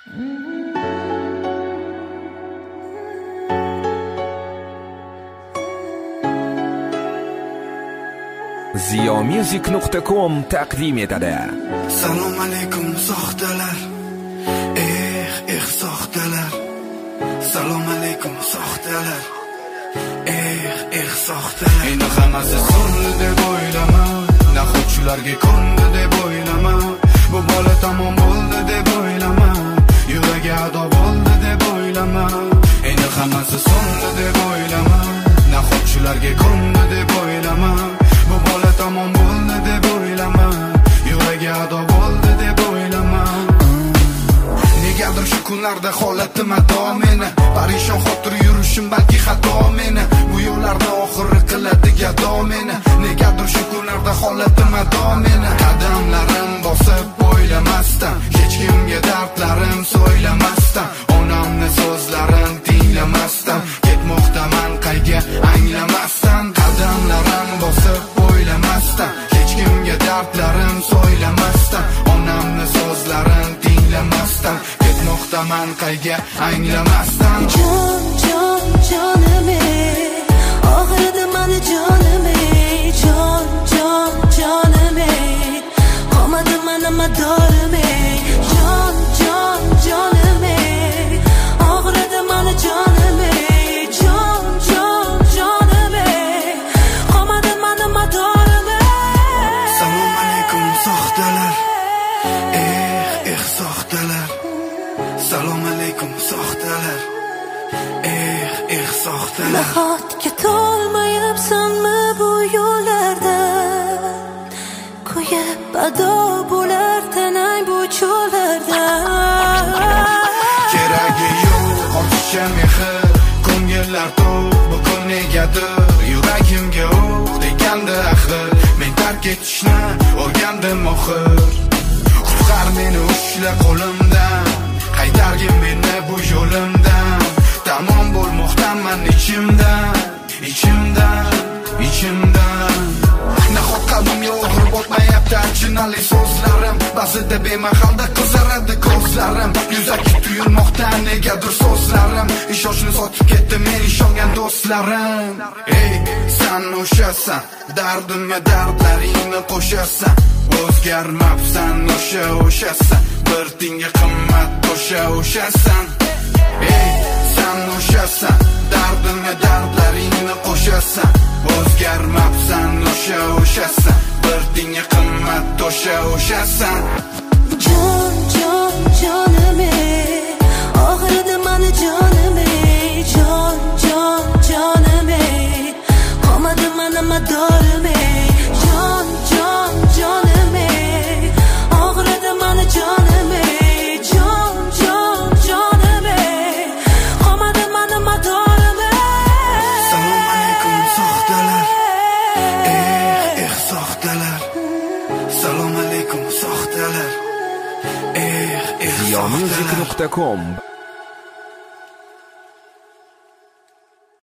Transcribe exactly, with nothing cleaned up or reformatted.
ziyomusic nuqta com taqdim etadi. Salom alaykum soxtalar. Eh, eh soxtalar. Salom alaykum soxtalar. Eh, eh soxtalar. Endi hammasi so'ndi deb o'ylama, naxotchilarga ko'ndi deb o'ylama, bu bola tamom bo'ldi deb o'ylama, yuragi ado bo'ldi deb o'ylama. Endi hammasi so'ndi deb o'ylama, naxotchilarga ko'ndi deb o'ylama, bu bola tamom bo'ldi deb o'ylama, yuragi ado bo'ldi deb o'ylama. Negadir shu kunlarda holatim ado meni, parishon xotir yurishim balki xato meni, bu yo'llarda oxiri qiladi gado meni. Negadir shu kunlarda holatim ado meni, qadamlarim bosib o'ylamasdan, hech kimga dardlarim so'ylamasdan, onamni so'zlarini tinglamasdan, ketmoqdaman qayga anglamasdan, qadamlarim bosib o'ylamasdan, hech kimga dardlarim so'ylamasdan, onamni so'zlarini tinglamasdan, ketmoqdaman qayga anglamasdan. Jon, jon, jonim ey, og'ridi mani jonim ey, jon, jon, jonim ey, qolmadi mani madorim ey, jon, jon, jonim ey, og'ridi mani jonim ey, jon, jon, jonim ey, qolmadi mani madorim ey. Salom alaykum soxtalar. Eh, eh soxtalar. Salom alaykum soxtalar. Eh, eh soxtalar. Nahotki tolmayapsanmi bu yo'llarda, ko'yib ado bo'lar tanang bu cho'llarda. Keragi yo'q ortiqcha mehr, ko'ngillar to'q, bu kun negadir yuragimga o'q degandi axir, men tark etishni o'rgandim oxir. Qutqar meni ushla qo'limdan, qaytargin meni bu yo'limdan, tamom bo'lmoqdaman ichimdan, ichimdan, ichimdan. Nahot qalbimga o'g'irib o'tmayapti achinali so'zlarim, ba'zida bemahalda qizaradi ko'zlarim, yuzaki tuyulmoqda negadir so'zlarim, ishonchni sotib ketdi men ishongan do'stlarim. Ey, sen o'shasan, dardimga dardlaringni qo'shasan, o'zgarmabsan o'sha o'shasan, bir tinga qimmat o'sha o'shasan. Ey, sen o'shasan, dardimga dardlaringni qo'shasan, o'zgarmabsan o'sha o'shasan, bir tinga qimmat o'sha o'shasan. Jon, jon, jonim ey, og'ridi mani jonim ey, jon, jon, jonim ey, qolmadi mani madorim ey, jon, jon, jonim ey, og'ridi mani jonim ey, jon, jon, jonim ey, qolmadi mani madorim ey. Salom alaykum soxtalar. Eh, eh soxtalar. Salom alaykum soxtalar. Eh, eh ziyomusic soxtalar. nuqta com